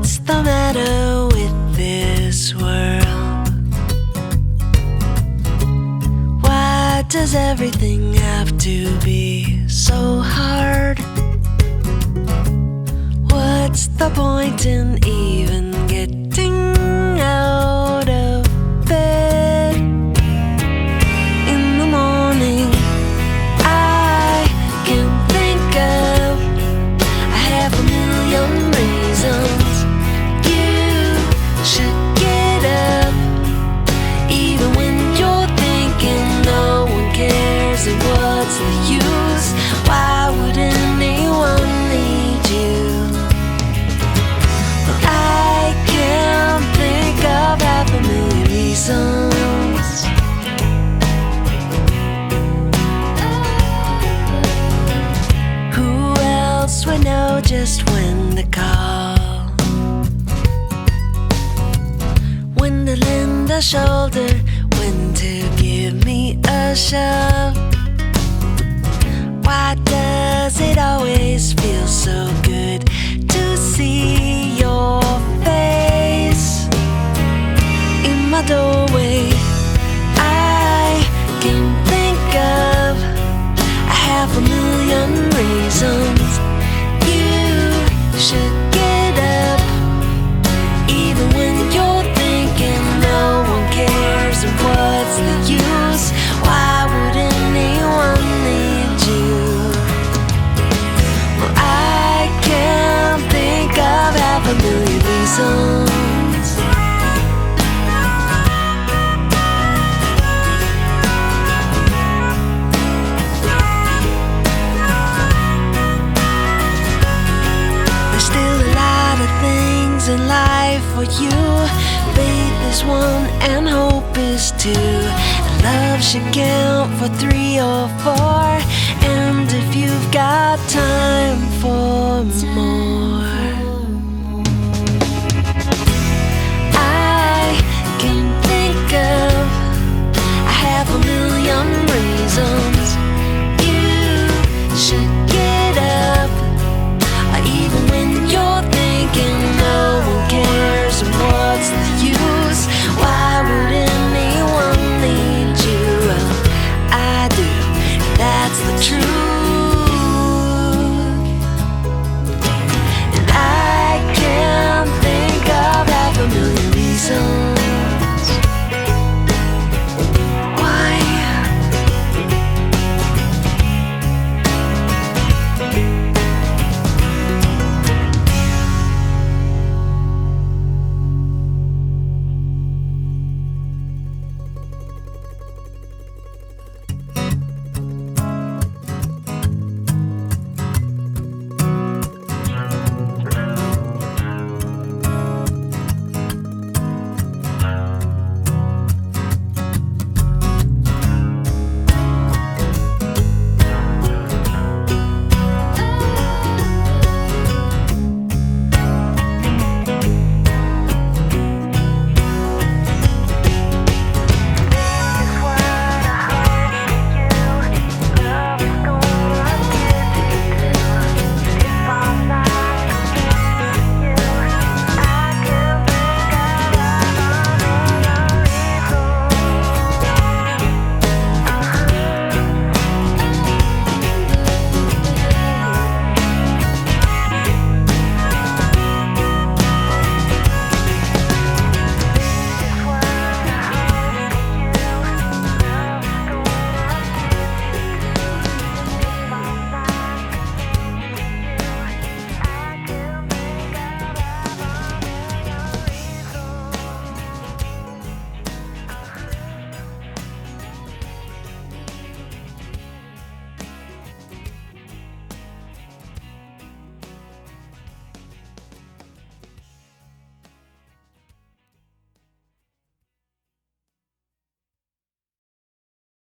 What's the matter with this world? Why does everything have to be so hard? What's the point in even getting out of bed? In the morning, I can think of a half a million reasons you should get up. Even when you're thinking no one cares, and what's the use? Why would anyone need you? Well, I can't think of half a million reasons. Who else would know just when to call? When to lend a shoulder, when to give me a shove. Why does it always feel so good to see your face in my doorway? I can think of a half a million reasons you should get up. Even when you're thinking no one cares, and what's the use? Why would anyone need you? Well, I can't think of half a million reasons. There's still a lot of things in life for you. Faith is one and hope is two. And love should count for 3 or 4. And if you've got time for more,